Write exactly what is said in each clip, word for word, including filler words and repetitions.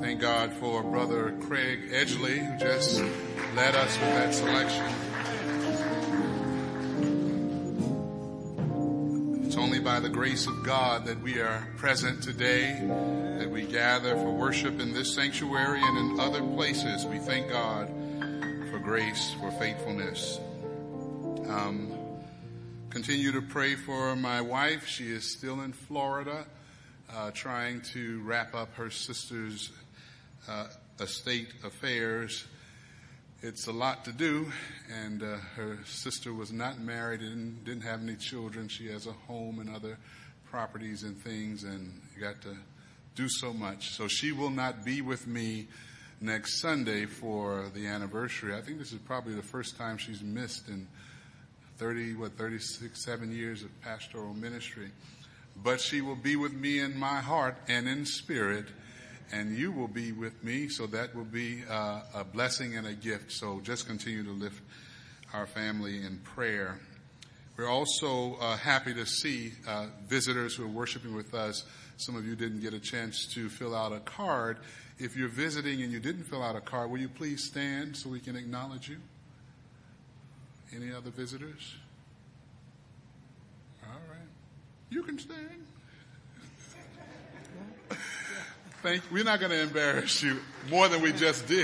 Thank God for Brother Craig Edgley, who just led us with that selection. It's only by the grace of God that we are present today, that we gather for worship in this sanctuary and in other places. We thank God for grace, for faithfulness. Um, continue to pray for my wife. She is still in Florida, uh, trying to wrap up her sister's uh, estate affairs. It's a lot to do, and uh, her sister was not married and didn't have any children. She has a home and other properties and things, and you got to do so much. So she will not be with me next Sunday for the anniversary. I think this is probably the first time she's missed in thirty, what, thirty-six, seven years of pastoral ministry. But she will be with me in my heart and in spirit, and you will be with me, so that will be uh, a blessing and a gift. So just continue to lift our family in prayer. We're also uh, happy to see uh, visitors who are worshiping with us. Some of you didn't get a chance to fill out a card. If you're visiting and you didn't fill out a card, will you please stand so we can acknowledge you? Any other visitors? All right. You can stand. Thank, we're not going to embarrass you more than we just did.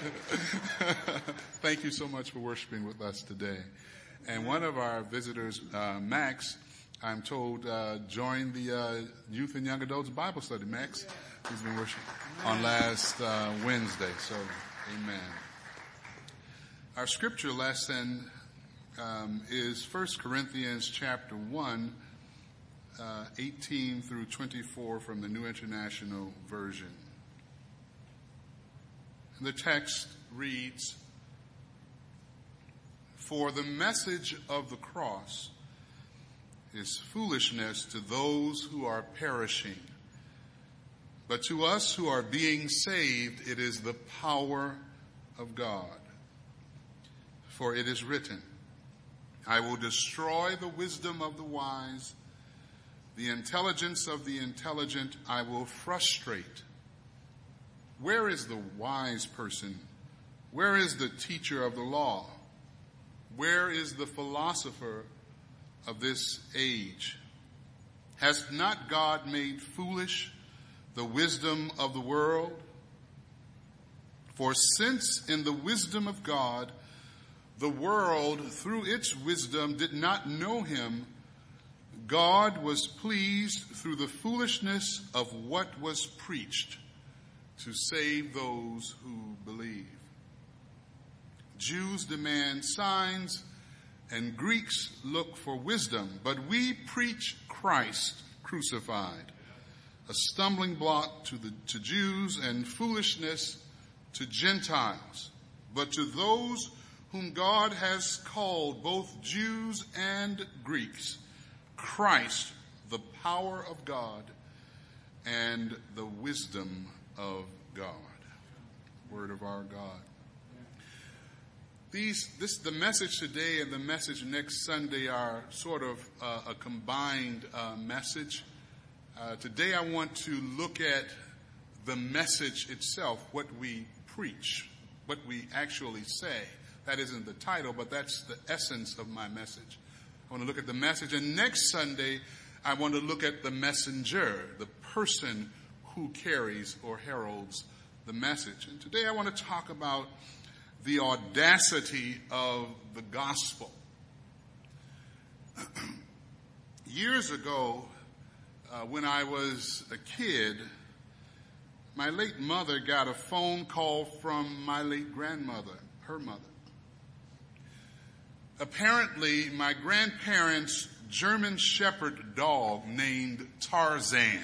Thank you so much for worshiping with us today. And one of our visitors, uh, Max, I'm told, uh, joined the uh, Youth and Young Adults Bible Study. Max, he's been worshiping on last uh, Wednesday. So, amen. Our scripture lesson um, is First Corinthians chapter one, Uh, eighteen through twenty-four from the New International Version. The text reads, "For the message of the cross is foolishness to those who are perishing, but to us who are being saved it is the power of God. For it is written, I will destroy the wisdom of the wise, the intelligence of the intelligent I will frustrate. Where is the wise person? Where is the teacher of the law? Where is the philosopher of this age? Has not God made foolish the wisdom of the world? For since in the wisdom of God, the world through its wisdom did not know him, God was pleased through the foolishness of what was preached to save those who believe. Jews demand signs and Greeks look for wisdom, but we preach Christ crucified, a stumbling block to the to Jews and foolishness to Gentiles. But to those whom God has called, both Jews and Greeks, Christ, the power of God and the wisdom of God." Word of our God. These, this, the message today and the message next Sunday are sort of uh, a combined uh, message. Uh, today I want to look at the message itself, what we preach, what we actually say. That isn't the title, but that's the essence of my message. I want to look at the message. And next Sunday, I want to look at the messenger, the person who carries or heralds the message. And today I want to talk about the audacity of the gospel. Years ago, uh, when I was a kid, my late mother got a phone call from my late grandmother, her mother. Apparently, my grandparents' German Shepherd dog named Tarzan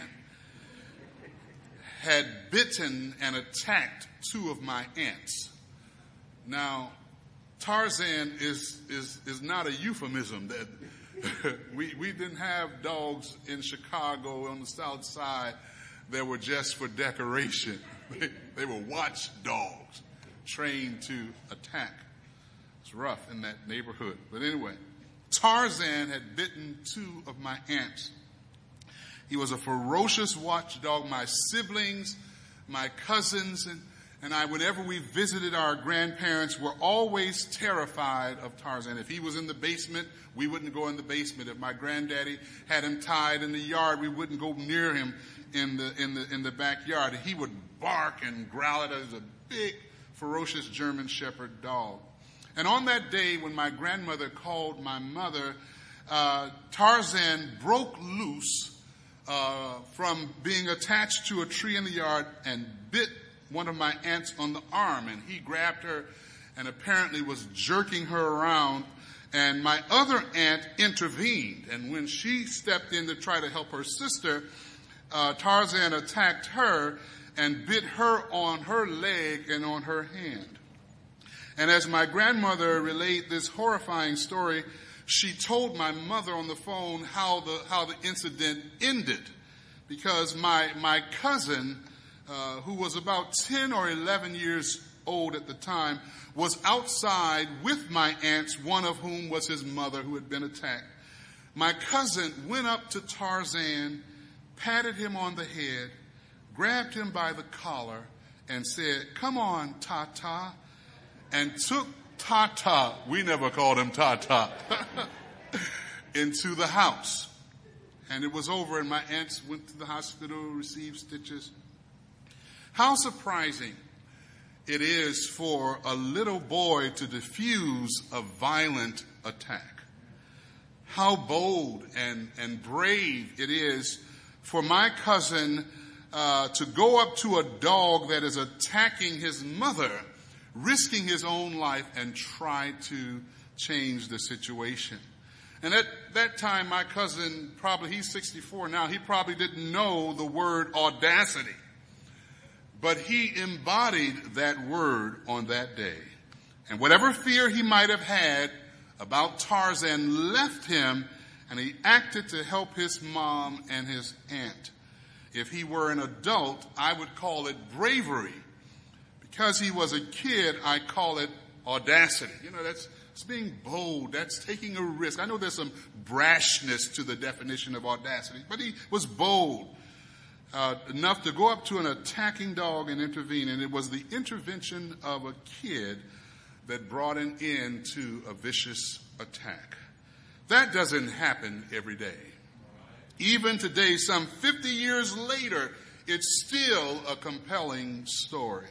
had bitten and attacked two of my aunts. Now, Tarzan is is is not a euphemism. That we we didn't have dogs in Chicago on the South Side that were just for decoration. They, they were watch dogs trained to attack. It's rough in that neighborhood. But anyway, Tarzan had bitten two of my aunts. He was a ferocious watchdog. My siblings my cousins and, and I, whenever we visited our grandparents, were always terrified of Tarzan. If he was in the basement, we wouldn't go in the basement. If my granddaddy had him tied in the yard, we wouldn't go near him in the in the in the backyard. He would bark and growl at us, a big, ferocious German Shepherd dog. And on that day, when my grandmother called my mother, uh, Tarzan broke loose uh, from being attached to a tree in the yard and bit one of my aunts on the arm. And he grabbed her and apparently was jerking her around. And my other aunt intervened. And when she stepped in to try to help her sister, uh, Tarzan attacked her and bit her on her leg and on her hand. And as my grandmother relayed this horrifying story, she told my mother on the phone how the how the incident ended, because my my cousin, uh, who was about ten or eleven years old at the time, was outside with my aunts, one of whom was his mother who had been attacked. My cousin went up to Tarzan, patted him on the head, grabbed him by the collar, and said, "Come on, Tata," and took Tata, we never called him Tata, into the house. And it was over, and my aunts went to the hospital, received stitches. How surprising it is for a little boy to defuse a violent attack. How bold and, and brave it is for my cousin uh, to go up to a dog that is attacking his mother, risking his own life, and try to change the situation. And at that time, my cousin, probably, he's sixty-four now, he probably didn't know the word audacity. But he embodied that word on that day. And whatever fear he might have had about Tarzan left him, and he acted to help his mom and his aunt. If he were an adult, I would call it bravery. Because he was a kid, I call it audacity. You know, that's it's being bold. That's taking a risk. I know there's some brashness to the definition of audacity, but he was bold uh, enough to go up to an attacking dog and intervene. And it was the intervention of a kid that brought an end to a vicious attack. That doesn't happen every day. Even today, some fifty years later, it's still a compelling story.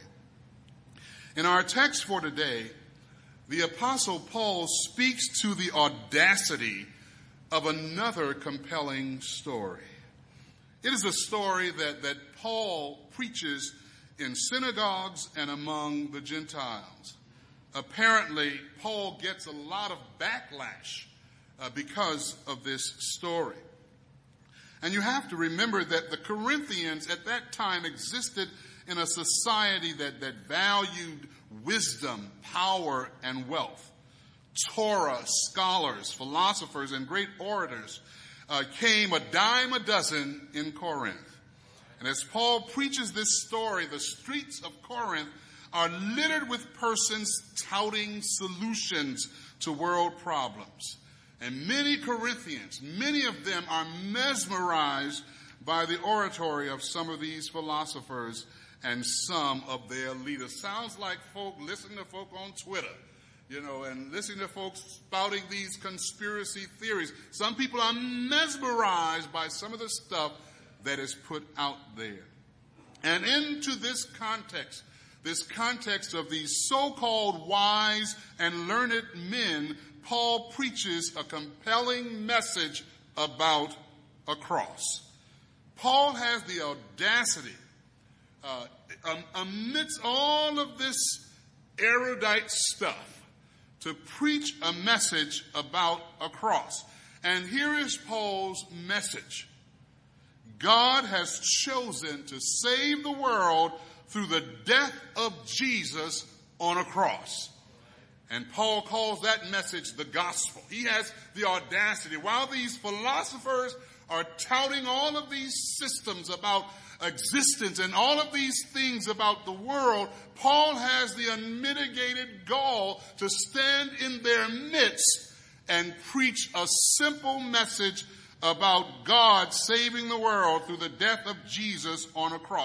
In our text for today, the Apostle Paul speaks to the audacity of another compelling story. It is a story that, that Paul preaches in synagogues and among the Gentiles. Apparently, Paul gets a lot of backlash uh, because of this story. And you have to remember that the Corinthians at that time existed in a society that, that valued wisdom, power, and wealth. Torah scholars, philosophers, and great orators uh, came a dime a dozen in Corinth. And as Paul preaches this story, the streets of Corinth are littered with persons touting solutions to world problems. And many Corinthians, many of them are mesmerized by the oratory of some of these philosophers and some of their leaders. Sounds like folk listening to folk on Twitter, you know, and listening to folks spouting these conspiracy theories. Some people are mesmerized by some of the stuff that is put out there. And into this context, this context of these so-called wise and learned men, Paul preaches a compelling message about a cross. Paul has the audacity, uh, um, amidst all of this erudite stuff, to preach a message about a cross. And here is Paul's message. God has chosen to save the world through the death of Jesus on a cross. And Paul calls that message the gospel. He has the audacity. While these philosophers are touting all of these systems about existence and all of these things about the world, Paul has the unmitigated gall to stand in their midst and preach a simple message about God saving the world through the death of Jesus on a cross.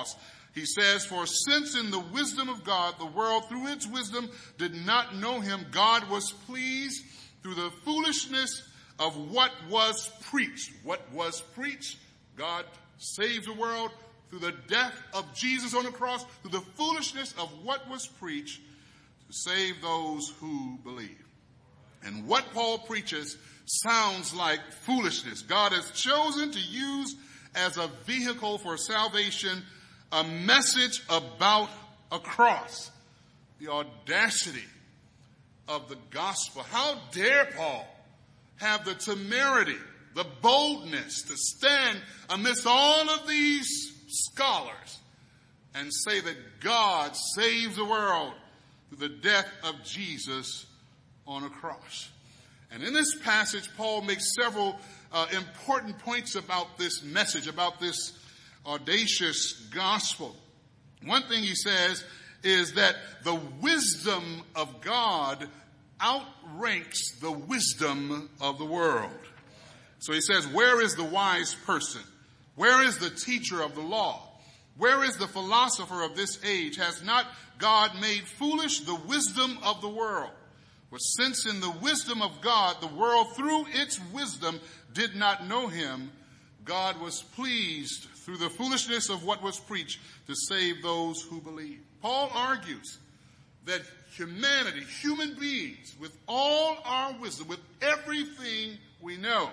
He says, for since in the wisdom of God, the world through its wisdom did not know him, God was pleased through the foolishness of what was preached. What was preached? God saved the world through the death of Jesus on the cross, through the foolishness of what was preached to save those who believe. And what Paul preaches sounds like foolishness. God has chosen to use as a vehicle for salvation a message about a cross. The audacity of the gospel. How dare Paul have the temerity, the boldness to stand amidst all of these scholars and say that God saved the world through the death of Jesus on a cross. And in this passage, Paul makes several uh, important points about this message, about this audacious gospel. One thing he says is that the wisdom of God outranks the wisdom of the world. So he says, where is the wise person? Where is the teacher of the law? Where is the philosopher of this age? Has not God made foolish the wisdom of the world? For since in the wisdom of God, the world through its wisdom did not know him, God was pleased through the foolishness of what was preached to save those who believe. Paul argues that humanity, human beings, with all our wisdom, with everything we know,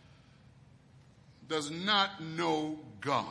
does not know God.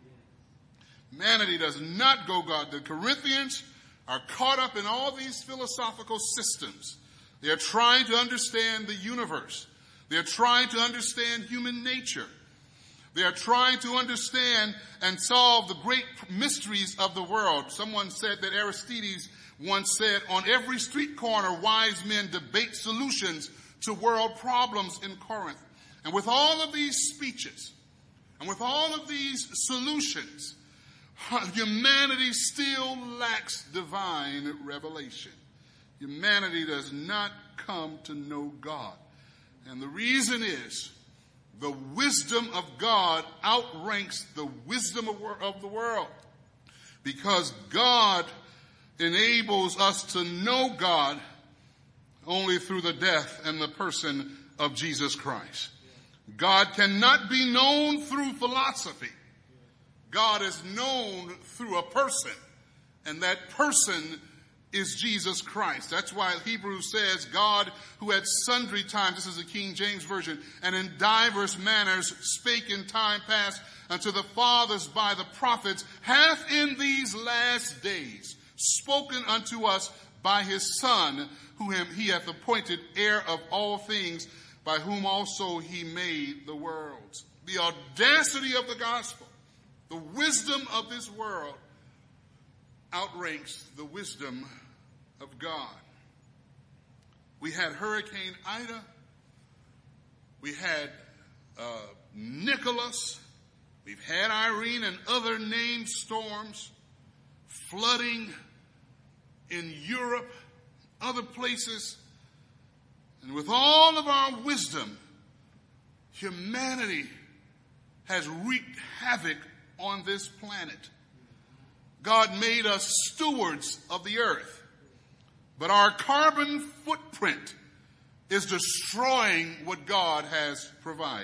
Humanity does not know God. The Corinthians are caught up in all these philosophical systems. They are trying to understand the universe. They are trying to understand human nature. They are trying to understand and solve the great mysteries of the world. Someone said that Aristides once said, on every street corner, wise men debate solutions to world problems in Corinth. And with all of these speeches, and with all of these solutions, humanity still lacks divine revelation. Humanity does not come to know God. And the reason is, the wisdom of God outranks the wisdom of the world. Because God enables us to know God only through the death and the person of Jesus Christ. God cannot be known through philosophy. God is known through a person, and that person is Jesus Christ. That's why Hebrews says, God, who at sundry times, this is the King James Version, and in divers manners spake in time past unto the fathers by the prophets, hath in these last days spoken unto us by his Son, who him he hath appointed heir of all things, by whom also he made the worlds. The audacity of the gospel, the wisdom of this world, outranks the wisdom of God. We had Hurricane Ida. We had uh, Nicholas. We've had Irene and other named storms, flooding in Europe, other places. And with all of our wisdom, humanity has wreaked havoc on this planet. God made us stewards of the earth, but our carbon footprint is destroying what God has provided.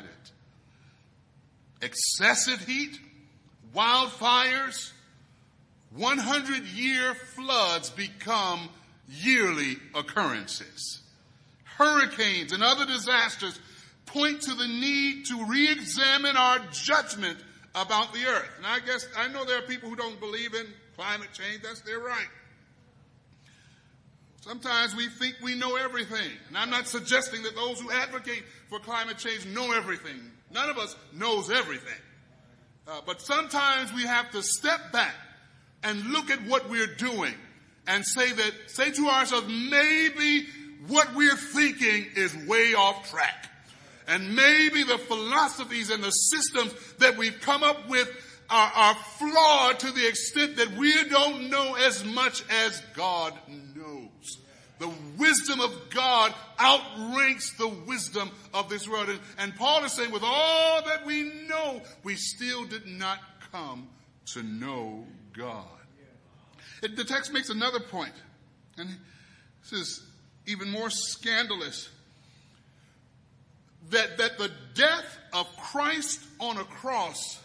Excessive heat, wildfires, hundred-year floods become yearly occurrences. Hurricanes and other disasters point to the need to re-examine our judgment about the earth. And I guess, I know there are people who don't believe in climate change. That's their right. Sometimes we think we know everything. And I'm not suggesting that those who advocate for climate change know everything. None of us knows everything. Uh, but sometimes we have to step back and look at what we're doing and say that, say to ourselves, maybe what we're thinking is way off track. And maybe the philosophies and the systems that we've come up with are, are flawed to the extent that we don't know as much as God knows. The wisdom of God outranks the wisdom of this world. And, and Paul is saying, with all that we know, we still did not come to know God. It, the text makes another point, and this is even more scandalous, that, that the death of Christ on a cross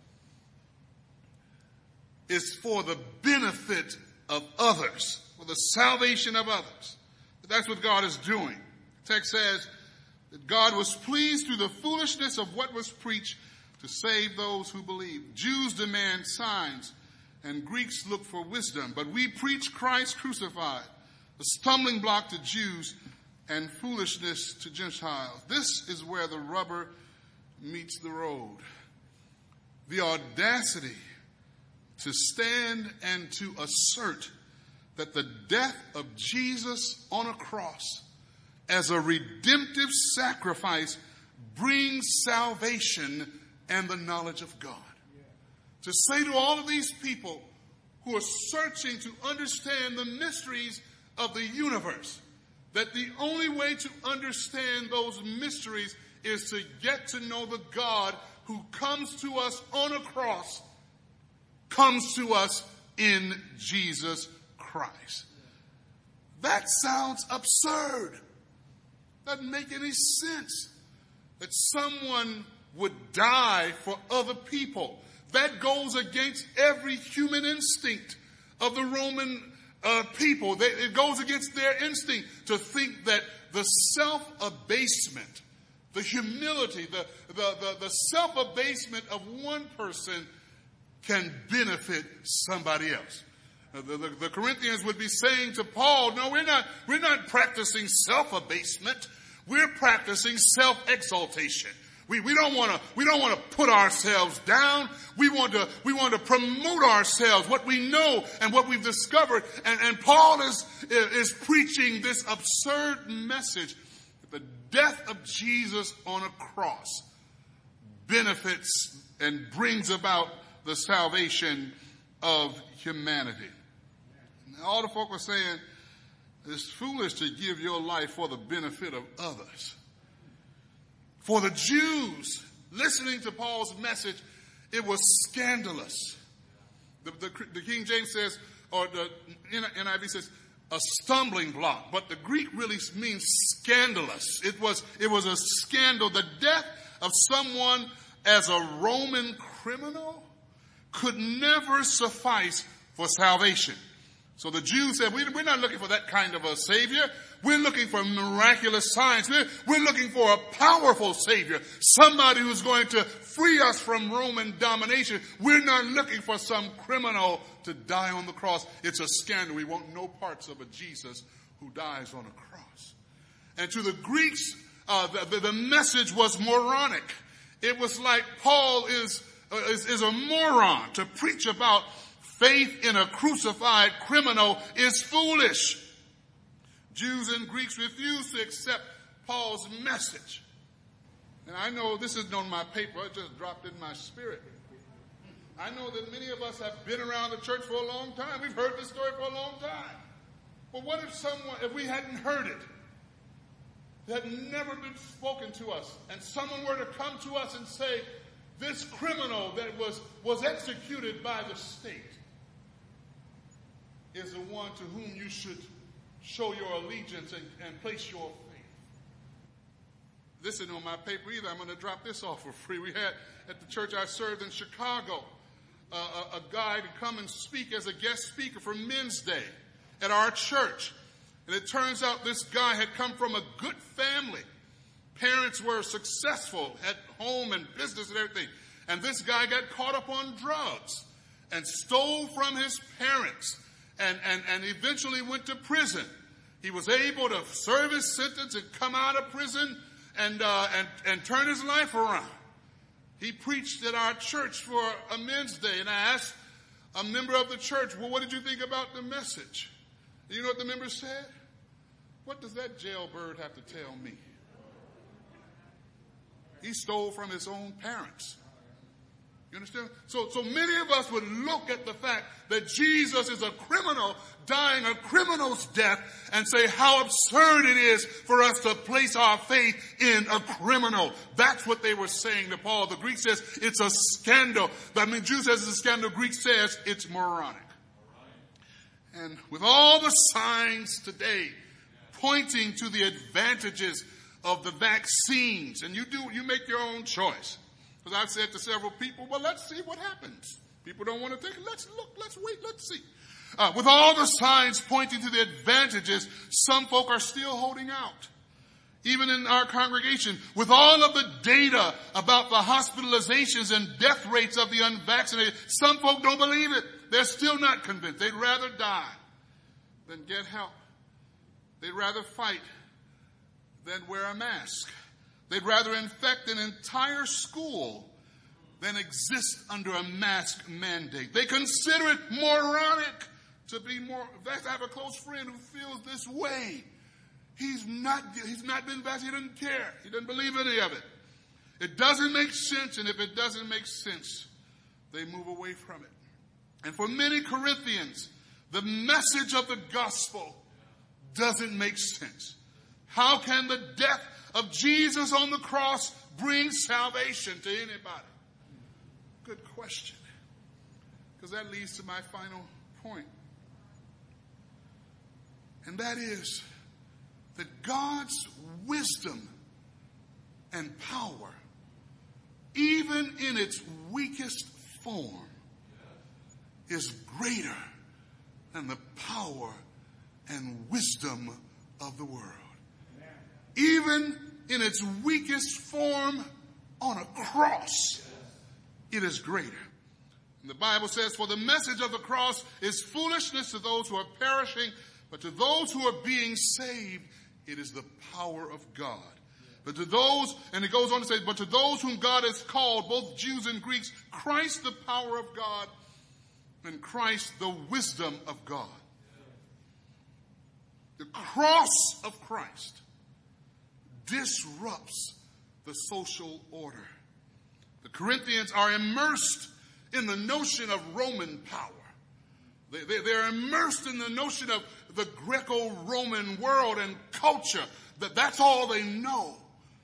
is for the benefit of others, for the salvation of others. That's what God is doing. The text says that God was pleased through the foolishness of what was preached to save those who believe. Jews demand signs and Greeks look for wisdom, but we preach Christ crucified, a stumbling block to Jews and foolishness to Gentiles. This is where the rubber meets the road. The audacity to stand and to assert that the death of Jesus on a cross as a redemptive sacrifice brings salvation and the knowledge of God. To say to all of these people who are searching to understand the mysteries of the universe, that the only way to understand those mysteries is to get to know the God who comes to us on a cross, comes to us in Jesus Christ. That sounds absurd. Doesn't make any sense that someone would die for other people. That goes against every human instinct of the Roman uh, people. They, it goes against their instinct to think that the self-abasement, the humility, the, the, the, the self-abasement of one person can benefit somebody else. The, the, the Corinthians would be saying to Paul, no, we're not, we're not practicing self-abasement. We're practicing self-exaltation. We, we don't want to, we don't want to put ourselves down. We want to, we want to promote ourselves, what we know and what we've discovered. And, and Paul is, is preaching this absurd message that the death of Jesus on a cross benefits and brings about the salvation of humanity. And all the folk are saying it's foolish to give your life for the benefit of others. For the Jews, listening to Paul's message, it was scandalous. The, the, the King James says, or the N I V says, a stumbling block. But the Greek really means scandalous. It was, it was a scandal. The death of someone as a Roman criminal could never suffice for salvation. So the Jews said, we're not looking for that kind of a Savior. We're looking for miraculous signs. We're, we're looking for a powerful Savior, somebody who's going to free us from Roman domination. We're not looking for some criminal to die on the cross. It's a scandal. We want no parts of a Jesus who dies on a cross. And to the Greeks, uh, the, the, the message was moronic. It was like Paul is, uh, is, is a moron. To preach about faith in a crucified criminal is foolish. Jews and Greeks refused to accept Paul's message. And I know this isn't on my paper. It just dropped in my spirit. I know that many of us have been around the church for a long time. We've heard this story for a long time. But what if someone, if we hadn't heard it, it had never been spoken to us, and someone were to come to us and say, this criminal that was, was executed by the state is the one to whom you should show your allegiance and, and place your faith. This isn't on my paper either. I'm going to drop this off for free. We had at the church I served in Chicago, uh, a, a guy to come and speak as a guest speaker for Men's Day at our church. And it turns out this guy had come from a good family. Parents were successful at home and business and everything. And this guy got caught up on drugs and stole from his parents and, and, and eventually went to prison. He was able to serve his sentence and come out of prison and, uh, and, and turn his life around. He preached at our church for a Men's Day, and I asked a member of the church, well, what did you think about the message? You know what the member said? What does that jailbird have to tell me? He stole from his own parents. You understand? So, so many of us would look at the fact that Jesus is a criminal dying a criminal's death and say how absurd it is for us to place our faith in a criminal. That's what they were saying to Paul. The Greek says it's a scandal. I mean, Jew says it's a scandal. Greek says it's moronic. And with all the signs today pointing to the advantages of the vaccines, and you do, you make your own choice. Because I've said to several people, well, let's see what happens. People don't want to take it. Let's look, let's wait, let's see. Uh, with all the signs pointing to the advantages, some folk are still holding out. Even in our congregation, with all of the data about the hospitalizations and death rates of the unvaccinated, some folk don't believe it. They're still not convinced. They'd rather die than get help. They'd rather fight than wear a mask. They'd rather infect an entire school than exist under a mask mandate. They consider it moronic to be more. In fact, I have a close friend who feels this way. He's not, he's not been vaccinated. He doesn't care. He doesn't believe any of it. It doesn't make sense, and if it doesn't make sense, they move away from it. And for many Corinthians, the message of the gospel doesn't make sense. How can the death of Jesus on the cross bring salvation to anybody? Good question. Because that leads to my final point. And that is that God's wisdom and power, even in its weakest form, is greater than the power and wisdom of the world. Even in its weakest form on a cross, it is greater. And the Bible says, for the message of the cross is foolishness to those who are perishing, but to those who are being saved, it is the power of God. But to those, and it goes on to say, but to those whom God has called, both Jews and Greeks, Christ the power of God, and Christ the wisdom of God. The cross of Christ disrupts the social order. The Corinthians are immersed in the notion of Roman power. They, they, they're immersed in the notion of the Greco-Roman world and culture. That that's all they know.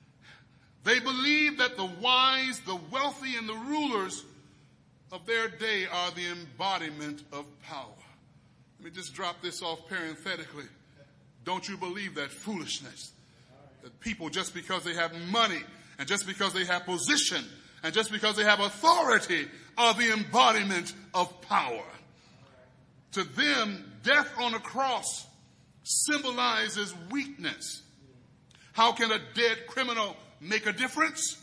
They believe that the wise, the wealthy, and the rulers of their day are the embodiment of power. Let me just drop this off parenthetically. Don't you believe that foolishness? That people, just because they have money, and just because they have position, and just because they have authority, are the embodiment of power. To them, death on a cross symbolizes weakness. How can a dead criminal make a difference?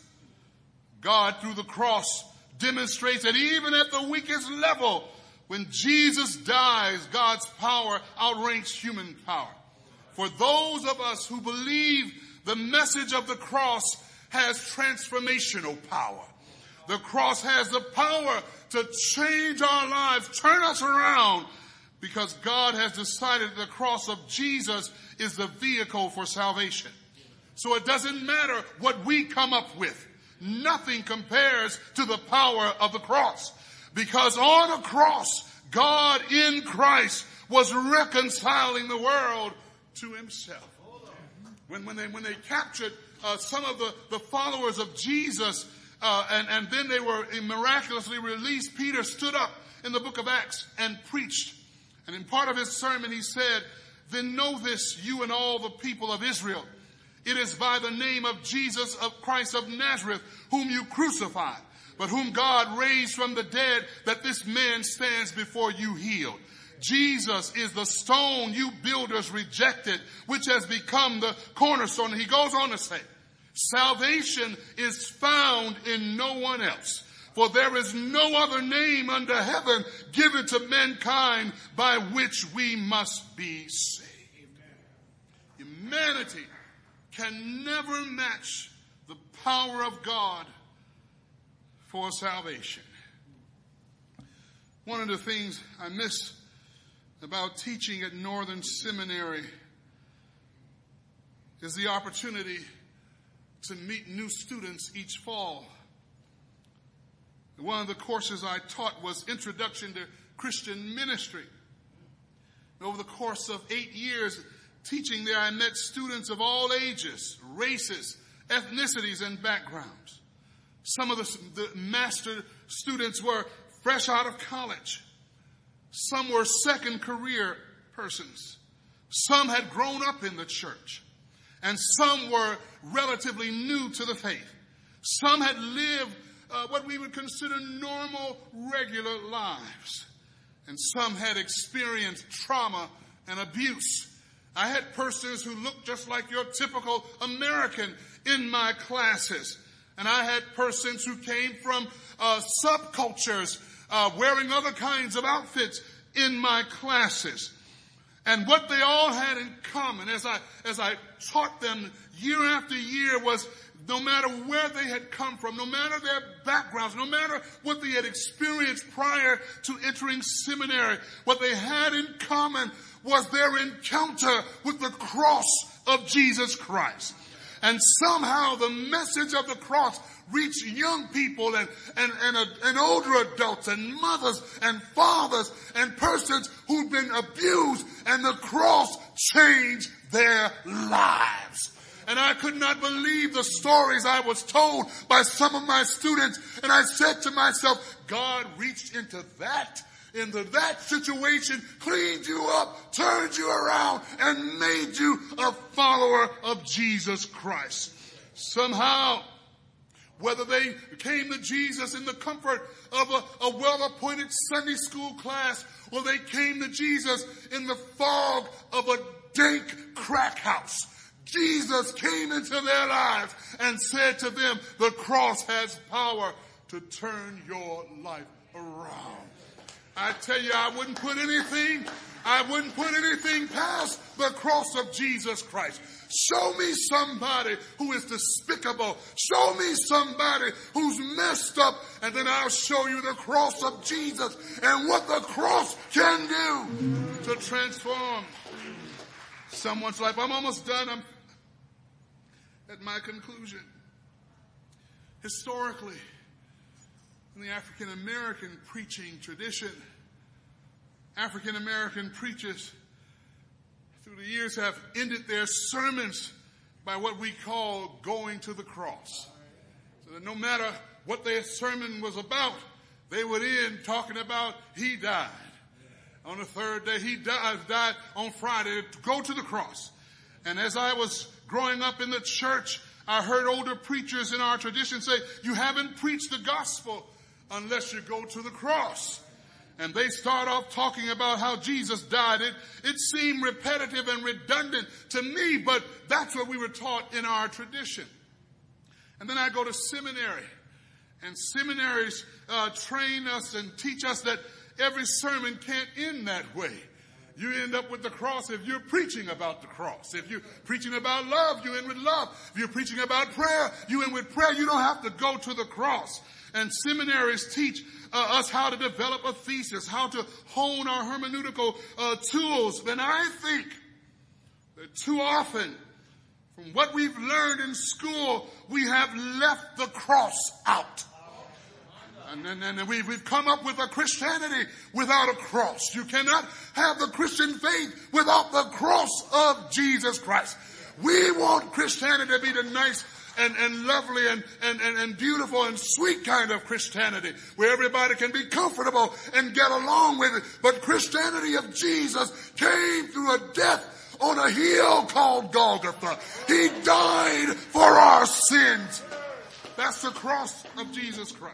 God, through the cross, demonstrates that even at the weakest level, when Jesus dies, God's power outranks human power. For those of us who believe the message of the cross has transformational power. The cross has the power to change our lives, turn us around, because God has decided the cross of Jesus is the vehicle for salvation. So it doesn't matter what we come up with. Nothing compares to the power of the cross. Because on a cross, God in Christ was reconciling the world to himself. When, when, they, when they captured uh, some of the, the followers of Jesus, uh, and, and then they were miraculously released, Peter stood up in the book of Acts and preached. And in part of his sermon he said, then know this, you and all the people of Israel. It is by the name of Jesus of Christ of Nazareth, whom you crucified, but whom God raised from the dead, that this man stands before you healed. Jesus is the stone you builders rejected, which has become the cornerstone. And he goes on to say, salvation is found in no one else. For there is no other name under heaven given to mankind by which we must be saved. Humanity can never match the power of God for salvation. One of the things I miss about teaching at Northern Seminary is the opportunity to meet new students each fall. One of the courses I taught was Introduction to Christian Ministry. Over the course of eight years teaching there, I met students of all ages, races, ethnicities, and backgrounds. Some of the, the master students were fresh out of college. Some were second career persons. Some had grown up in the church. And some were relatively new to the faith. Some had lived uh, what we would consider normal, regular lives. And some had experienced trauma and abuse. I had persons who looked just like your typical American in my classes. And I had persons who came from uh, subcultures, uh, wearing other kinds of outfits in my classes. And what they all had in common as I, as I taught them year after year was no matter where they had come from, no matter their backgrounds, no matter what they had experienced prior to entering seminary, what they had in common was their encounter with the cross of Jesus Christ. And somehow the message of the cross reached young people and, and, and, uh, and older adults and mothers and fathers and persons who'd been abused, and the cross changed their lives. And I could not believe the stories I was told by some of my students. And I said to myself, God reached into that, into that situation, cleaned you up, turned you around, and made you a follower of Jesus Christ. Somehow, whether they came to Jesus in the comfort of a, a well-appointed Sunday school class, or they came to Jesus in the fog of a dank crack house, Jesus came into their lives and said to them, the cross has power to turn your life around. I tell you, I wouldn't put anything, I wouldn't put anything past the cross of Jesus Christ. Show me somebody who is despicable. Show me somebody who's messed up, and then I'll show you the cross of Jesus and what the cross can do to transform someone's life. I'm almost done. I'm at my conclusion. Historically, in the African American preaching tradition, African American preachers through the years have ended their sermons by what we call going to the cross. So that no matter what their sermon was about, they would end talking about he died. On the third day, he died, died on Friday, to go to the cross. And as I was growing up in the church, I heard older preachers in our tradition say, you haven't preached the gospel unless you go to the cross. And they start off talking about how Jesus died. It, it seemed repetitive and redundant to me, but that's what we were taught in our tradition. And then I go to seminary, and seminaries uh, train us and teach us that every sermon can't end that way. You end up with the cross if you're preaching about the cross. If you're preaching about love, you end with love. If you're preaching about prayer, you end with prayer. You don't have to go to the cross. And seminaries teach uh, us how to develop a thesis, how to hone our hermeneutical uh, tools. And I think that too often, from what we've learned in school, we have left the cross out. And, and, and we've, we've come up with a Christianity without a cross. You cannot have the Christian faith without the cross of Jesus Christ. We want Christianity to be the nice and, and lovely and, and, and, and beautiful and sweet kind of Christianity where everybody can be comfortable and get along with it. But Christianity of Jesus came through a death on a hill called Golgotha. He died for our sins. That's the cross of Jesus Christ.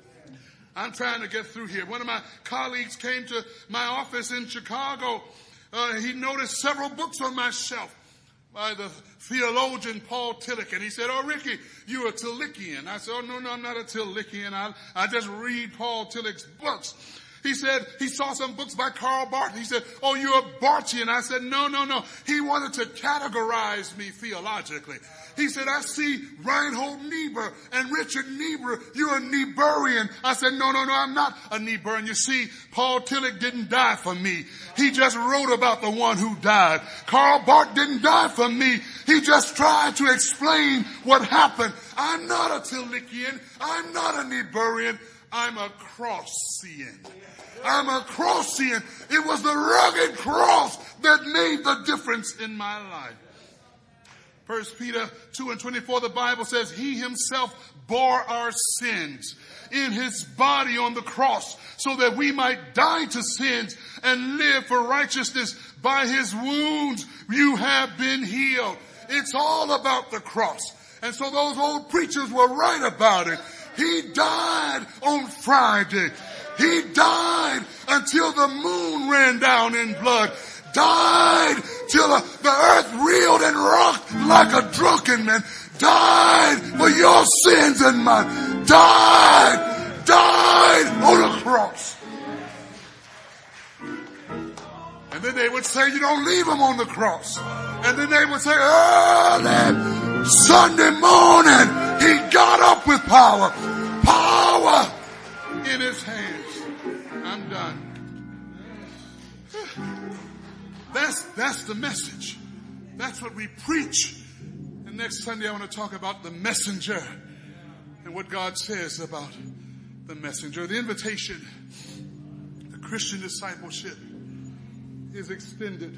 I'm trying to get through here. One of my colleagues came to my office in Chicago. Uh, he noticed several books on my shelf by the theologian Paul Tillich. And he said, oh, Ricky, you're a Tillichian. I said, oh, no, no, I'm not a Tillichian. I, I just read Paul Tillich's books. He said he saw some books by Karl Barth. He said, oh, you're a Barthian. I said, no, no, no. He wanted to categorize me theologically. He said, I see Reinhold Niebuhr and Richard Niebuhr. You're a Niebuhrian. I said, no, no, no, I'm not a Niebuhrian. You see, Paul Tillich didn't die for me. He just wrote about the one who died. Karl Barth didn't die for me. He just tried to explain what happened. I'm not a Tillichian. I'm not a Niebuhrian. I'm a cross-seeing. I'm a cross-seeing. It was the rugged cross that made the difference in my life. First Peter two and twenty-four, the Bible says, he himself bore our sins in his body on the cross so that we might die to sins and live for righteousness. By his wounds you have been healed. It's all about the cross. And so those old preachers were right about it. He died on Friday. He died until the moon ran down in blood. Died till the, the earth reeled and rocked like a drunken man. Died for your sins and mine. Died, died on the cross. And then they would say, you don't leave him on the cross. And then they would say, early Sunday morning, he got up with power. Power in his hands. I'm done. That's, that's the message. That's what we preach. And next Sunday I want to talk about the messenger and what God says about the messenger. The invitation, the Christian discipleship is extended.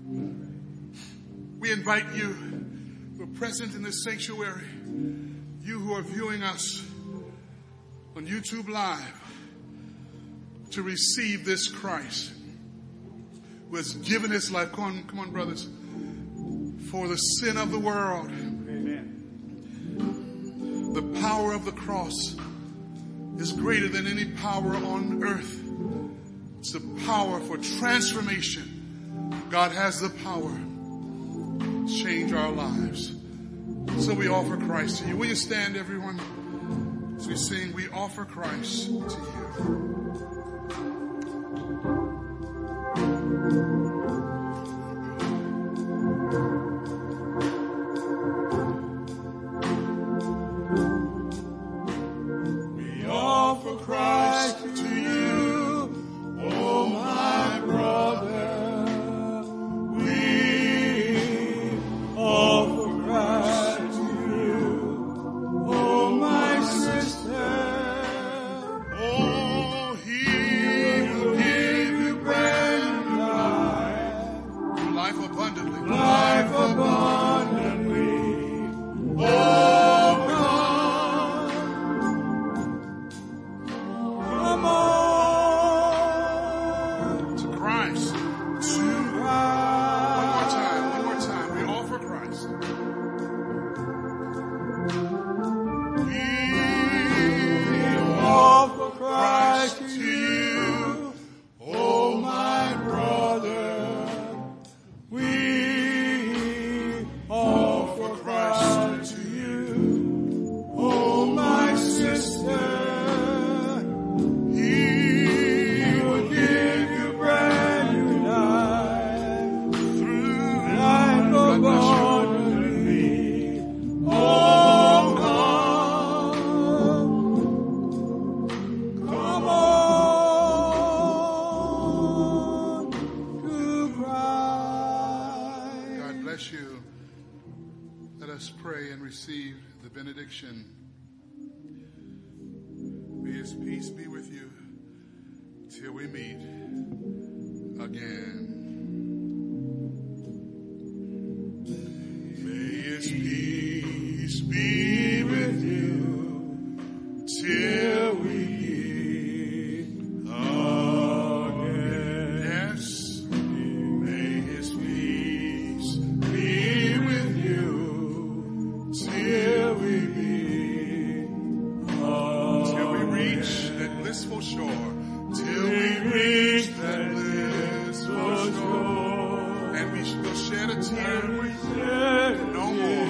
We invite you who are present in this sanctuary, you who are viewing us on YouTube Live, to receive this Christ who has given his life. Come on, come on, brothers. For the sin of the world. Amen. The power of the cross is greater than any power on earth. It's the power for transformation. God has the power to change our lives. So we offer Christ to you. Will you stand, everyone, as we sing, we offer Christ to you. We offer Christ to you, oh my brother. We offer Christ to you, oh my sister. Oh, he will Give you bread and life, life abundantly. life abundantly. Oh God, come on To Christ. to One more Christ. time, one more time. We offer Christ. We Offer Christ to you, oh my brother. We offer Christ to you, oh my sister. He will give you brand new life, through life God bless you. abundantly. Oh God, come on to Christ. God bless you. Let us pray and receive the benediction. May his peace be with you till we meet again. May his peace be with you till we meet again. Yes. May his peace be with you till we meet again. Till we reach that blissful shore. Till we reach that blissful shore. And we will shed a tear no more.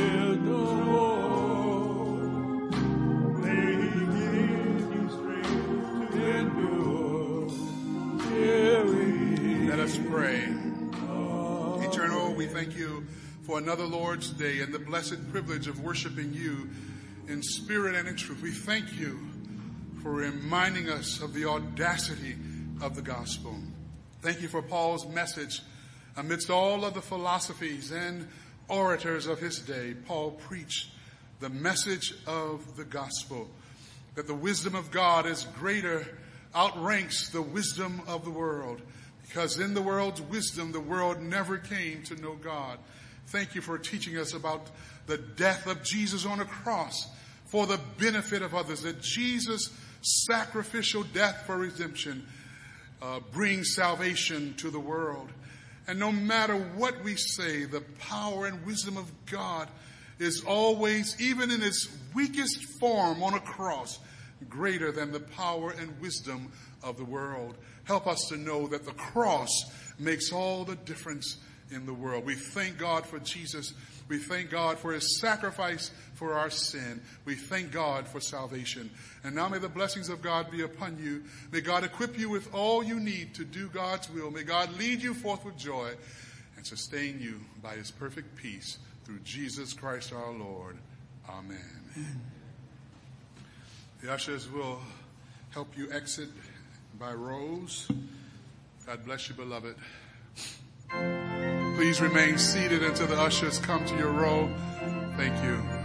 May he give you strength to endure till we Let us pray. Eternal, we thank you for another Lord's Day and the blessed privilege of worshiping you in spirit and in truth. We thank you for reminding us of the audacity of the gospel. Thank you for Paul's message. Amidst all of the philosophies and orators of his day, Paul preached the message of the gospel. that the wisdom of God is greater, outranks the wisdom of the world. Because in the world's wisdom, the world never came to know God. Thank you for teaching us about the death of Jesus on a cross for the benefit of others, that Jesus' sacrificial death for redemption uh, brings salvation to the world. And no matter what we say, the power and wisdom of God is always, even in its weakest form on a cross, greater than the power and wisdom of the world. Help us to know that the cross makes all the difference in the world. We thank God for Jesus. We thank God for his sacrifice for our sin. We thank God for salvation. And now may the blessings of God be upon you. May God equip you with all you need to do God's will. May God lead you forth with joy and sustain you by his perfect peace through Jesus Christ our Lord. Amen. Amen. The ushers will help you exit by rows. God bless you, beloved. Please remain seated until the ushers come to your row. Thank you.